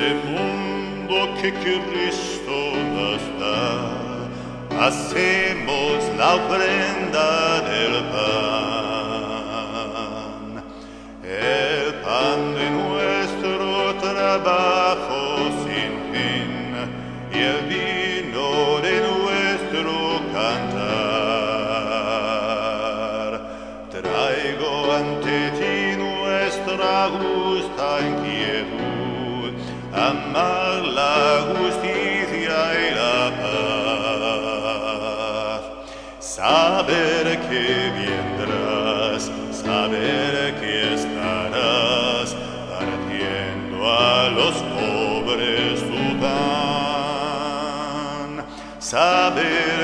mundo que Cristo nos da, hacemos la ofrenda del pan de nuestro trabajo sin fin y el vino de nuestro cantar. Traigo ante ti nuestra justa inquietud, amar la justicia y la paz, saber que vendrás, saber que estarás partiendo a los pobres tu pan, saber